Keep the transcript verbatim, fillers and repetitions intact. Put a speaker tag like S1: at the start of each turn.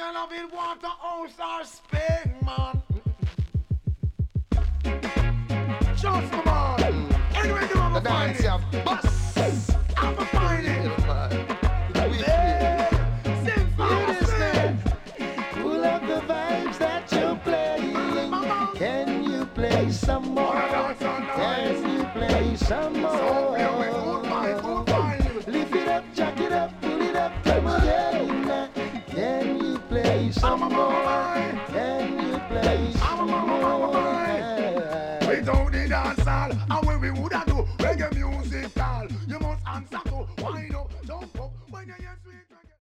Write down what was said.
S1: you love it, Waterhouse or Spain, man. Just come on. Anyway, you have to find it. I'm a find it. Sing for this man.
S2: Pull up the vibes that you're playing. Can you play some more? Can you play some more? Lift it up, jack it up, pull it up, come again. Can you play some more? Can you play some more?
S1: Without the dance hall, and when we woulda do reggae music, all you must answer to wind up, jump up when you hear.